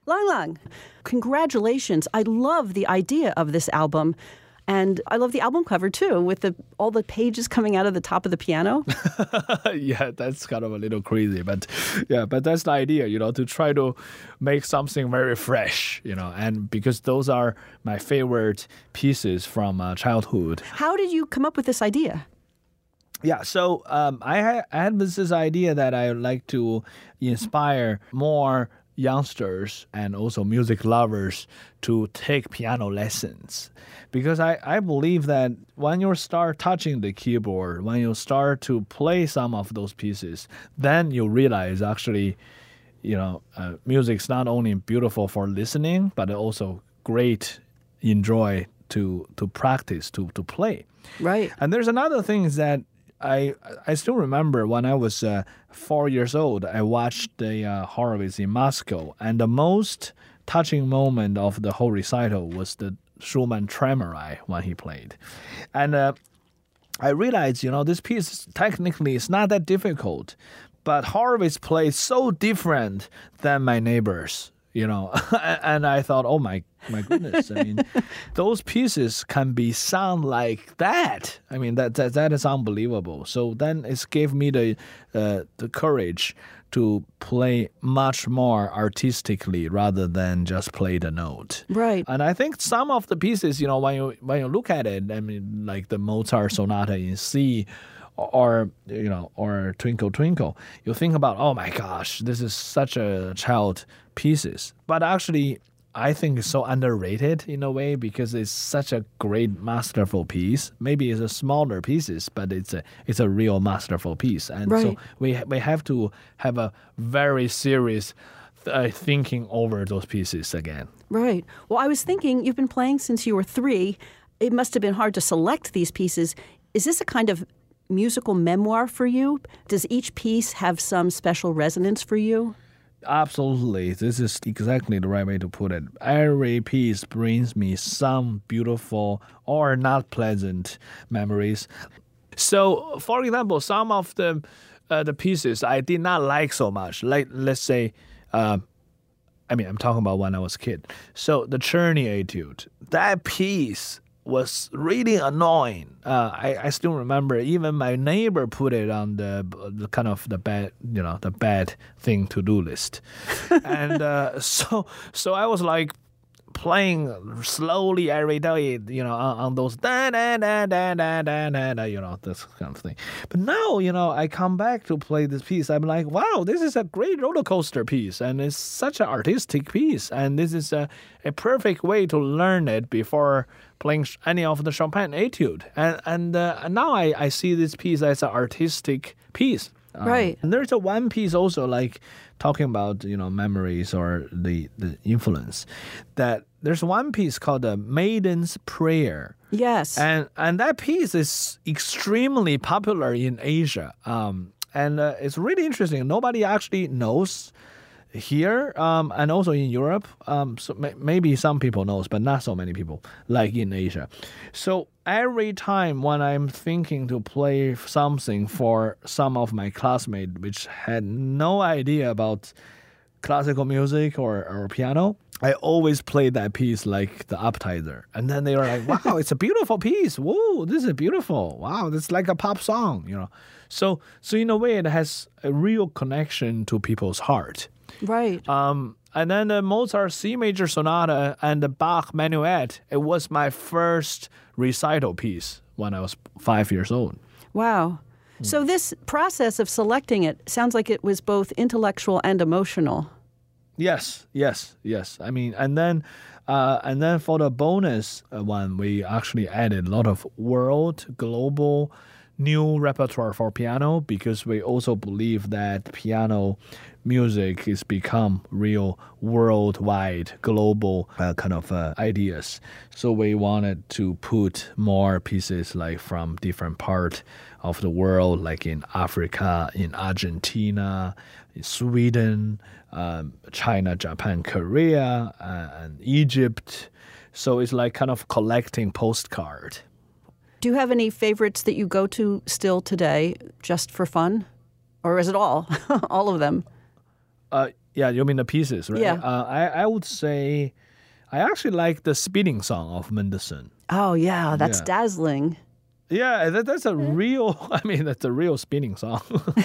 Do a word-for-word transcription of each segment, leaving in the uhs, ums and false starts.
Lang Lang, congratulations. I love the idea of this album. And I love the album cover, too, with the all the pages coming out of the top of the piano. Yeah, that's kind of a little crazy. But yeah, but that's the idea, you know, to try to make something very fresh, you know, and because those are my favorite pieces from uh, childhood. How did you come up with this idea? Yeah, so um, I, ha- I had this, this idea that I would like to inspire more youngsters and also music lovers to take piano lessons. Because I, I believe that when you start touching the keyboard, when you start to play some of those pieces, then you realize actually, you know, uh, music's not only beautiful for listening, but also great enjoy to to practice, to, to play. Right. And there's another thing is that I I still remember when I was uh, four years old, I watched the uh, Horowitz in Moscow, and the most touching moment of the whole recital was the Schumann Tremoli when he played. And uh, I realized, you know, this piece technically is not that difficult, but Horowitz plays so different than my neighbors, you know. And I thought, oh my my goodness, I mean, those pieces can be sound like that. I mean, that that, that is unbelievable. So then it gave me the uh, the courage to play much more artistically rather than just play the note. Right. And I think some of the pieces, you know, when you when you look at it, I mean, like the Mozart Sonata in C, or, you know, or Twinkle Twinkle, you think about, oh my gosh, this is such a child pieces. But actually, I think it's so underrated in a way because it's such a great masterful piece. Maybe it's a smaller pieces, but it's a it's a real masterful piece. And right. so we we have to have a very serious uh, thinking over those pieces again. Right. Well, I was thinking you've been playing since you were three. It must have been hard to select these pieces. Is this a kind of musical memoir for you? Does each piece have some special resonance for you? Absolutely. This is exactly the right way to put it. Every piece brings me some beautiful or not pleasant memories. So, for example, some of the uh, the pieces I did not like so much. Like, let's say, uh, I mean, I'm talking about when I was a kid. So, the Czerny Etude, that piece was really annoying. Uh, I, I still remember even my neighbor put it on the, the kind of the bad, you know, the bad thing to do list. And uh, so so I was like playing slowly every day, you know, on, on those da da da da da da da da, you know, this kind of thing. But now, you know, I come back to play this piece. I'm like, wow, this is a great roller coaster piece, and it's such an artistic piece, and this is a, a perfect way to learn it before playing any of the Chopin Etude. And and, uh, and now I, I see this piece as an artistic piece. Um, right. And there's a one piece also like talking about, you know, memories or the, the influence, that there's one piece called the Maiden's Prayer. Yes. And and that piece is extremely popular in Asia. Um, and uh, it's really interesting. Nobody actually knows here um, and also in Europe. Um, so may- maybe some people knows, but not so many people like in Asia. So every time when I'm thinking to play something for some of my classmates which had no idea about classical music or, or piano, I always play that piece like the appetizer. And then they are like, wow, it's a beautiful piece. Whoa, this is beautiful. Wow, it's like a pop song, you know. So so in a way, it has a real connection to people's heart. Right. Um, and then the Mozart C Major Sonata and the Bach Minuet, it was my first recital piece when I was five years old. Wow. So this process of selecting it sounds like it was both intellectual and emotional. Yes, yes, yes. I mean, and then, uh, and then for the bonus one, we actually added a lot of world, global, new repertoire for piano because we also believe that piano music is become real worldwide, global uh, kind of uh, ideas. So we wanted to put more pieces like from different part of the world, like in Africa, in Argentina, in Sweden, um, China, Japan, Korea, uh, and Egypt. So it's like kind of collecting postcard. Do you have any favorites that you go to still today just for fun? Or is it all? all of them? Uh, Yeah, you mean the pieces, right? Yeah. Uh, I, I would say I actually like the Speeding Song of Mendelssohn. Oh, yeah, that's Yeah. dazzling. Yeah, that, that's a real, I mean, that's a real spinning song.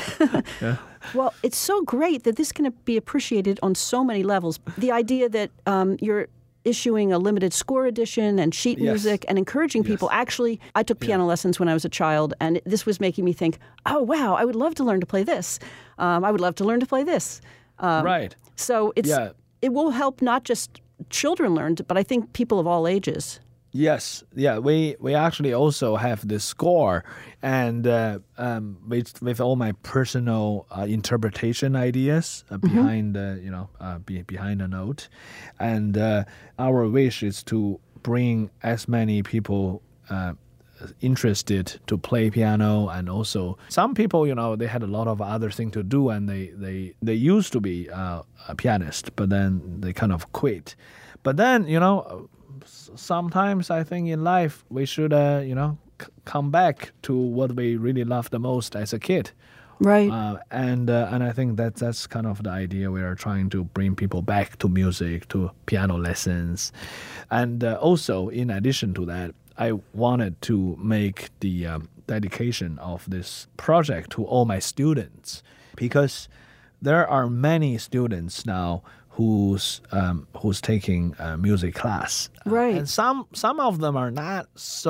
Yeah. Well, it's so great that this can be appreciated on so many levels. The idea that um, you're issuing a limited score edition and sheet Yes. music and encouraging people. Yes. Actually, I took piano lessons when I was a child, and this was making me think, oh, wow, I would love to learn to play this. Um, I would love to learn to play this. Um, Right. So it's Yeah. it will help not just children learn, but I think people of all ages. Yes, yeah, we we actually also have the score, and uh, um, with with all my personal uh, interpretation ideas uh, behind the you know uh, be, behind the note, and uh, our wish is to bring as many people uh, interested to play piano, and also some people you know they had a lot of other things to do, and they they they used to be uh, a pianist, but then they kind of quit, but then you know. Sometimes I think in life we should, uh, you know, c- come back to what we really loved the most as a kid, Right. uh, and uh, and I think that that's kind of the idea. We are trying to bring people back to music, to piano lessons, and uh, also in addition to that, I wanted to make the um, dedication of this project to all my students, because there are many students now who's um, who's taking a music class. Right. And some some of them are not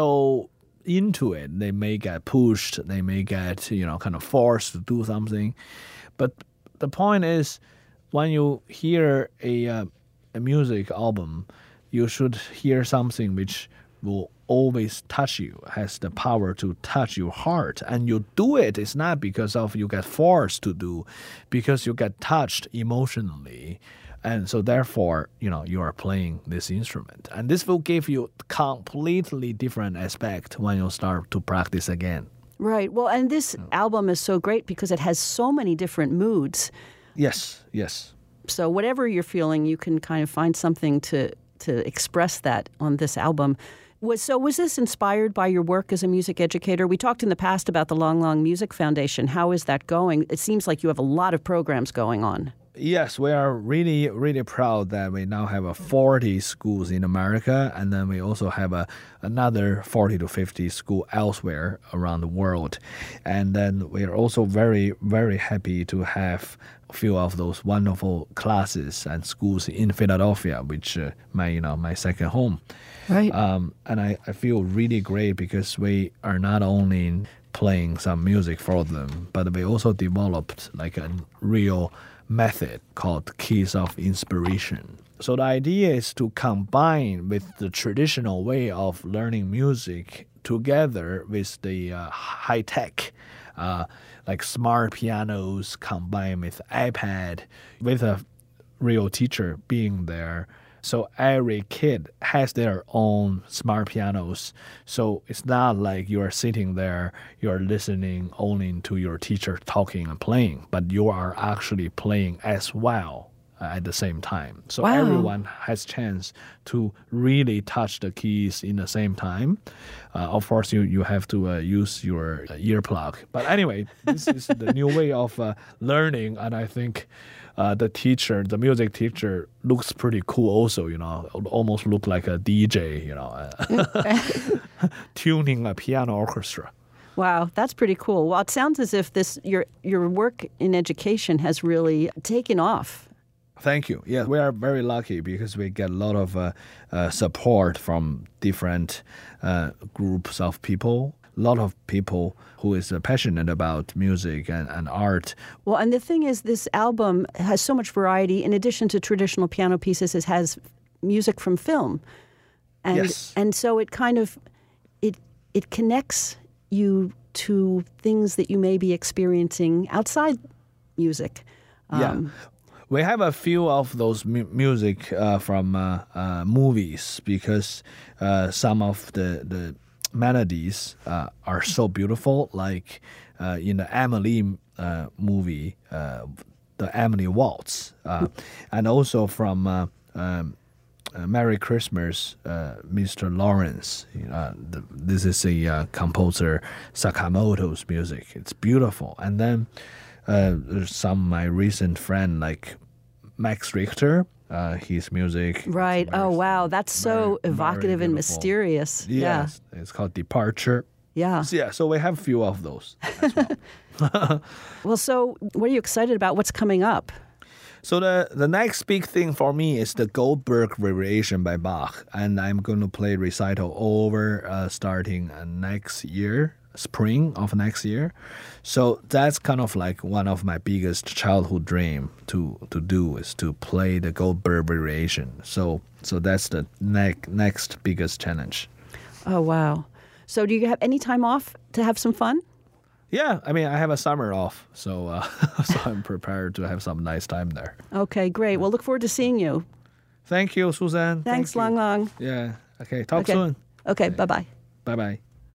so into it. They may get pushed, they may get, you know, kind of forced to do something. But the point is, when you hear a uh, a music album, you should hear something which will always touch you, has the power to touch your heart. And you do it, it's not because of you get forced to do, because you get touched emotionally. And so therefore, you know, you are playing this instrument. And this will give you completely different aspect when you start to practice again. Right. Well, and this album is so great because it has so many different moods. Yes, yes. So whatever you're feeling, you can kind of find something to to express that on this album. Was so was this inspired by your work as a music educator? We talked in the past about the Long Long Music Foundation. How is that going? It seems like you have a lot of programs going on. Yes, we are really, really proud that we now have a forty schools in America, and then we also have a, another forty to fifty school elsewhere around the world. And then we are also very, very happy to have a few of those wonderful classes and schools in Philadelphia, which uh, my, you know, my second home. Right. Um, and I, I feel really great because we are not only playing some music for them, but we also developed like a real method called Keys of Inspiration. So the idea is to combine with the traditional way of learning music together with the uh, high tech, uh, like smart pianos combined with iPad, with a real teacher being there. So every kid has their own smart pianos. So it's not like you are sitting there, you are listening only to your teacher talking and playing, but you are actually playing as well uh, at the same time. So Wow. everyone has chance to really touch the keys in the same time. Uh, of course, you, you have to uh, use your uh, earplug. But anyway, this is the new way of uh, learning, and I think Uh, the teacher, the music teacher, looks pretty cool also, you know, almost look like a D J, you know, tuning a piano orchestra. Wow, that's pretty cool. Well, it sounds as if this your your work in education has really taken off. Thank you. Yeah, we are very lucky because we get a lot of uh, uh, support from different uh, groups of people. A lot of people who is uh, passionate about music and, and art. Well, and the thing is, this album has so much variety. In addition to traditional piano pieces, it has music from film, and Yes. and so it kind of it it connects you to things that you may be experiencing outside music. Yeah. We have a few of those mu- music uh, from uh, uh, movies because uh, some of the, the melodies uh, are so beautiful, like uh, in the Emily uh, movie, uh, the Emily Waltz, uh, and also from uh, um, uh, Merry Christmas, uh, Mister Lawrence. Uh, the, this is a uh, composer Sakamoto's music. It's beautiful. And then uh, there's some my recent friend like Max Richter. Uh, his music. Right. Oh, wow. That's so very, evocative very and beautiful. mysterious. Yes, it's called Departure. Yeah. So, yeah, so we have a few of those as well. Well, so what are you excited about? What's coming up? So the, the next big thing for me is the Goldberg Variation by Bach. And I'm going to play recital over uh, starting uh, next year, spring of next year. So that's kind of like one of my biggest childhood dream to, to do is to play the Goldberg Variation. So so that's the ne- next biggest challenge. Oh, wow. So do you have any time off to have some fun? Yeah, I mean, I have a summer off, so uh, so I'm prepared to have some nice time there. Okay, great. We'll look forward to seeing you. Thank you, Suzanne. Thanks, Thank Long you. Long. Yeah. Okay, talk Okay. soon. Okay, bye-bye. Bye-bye.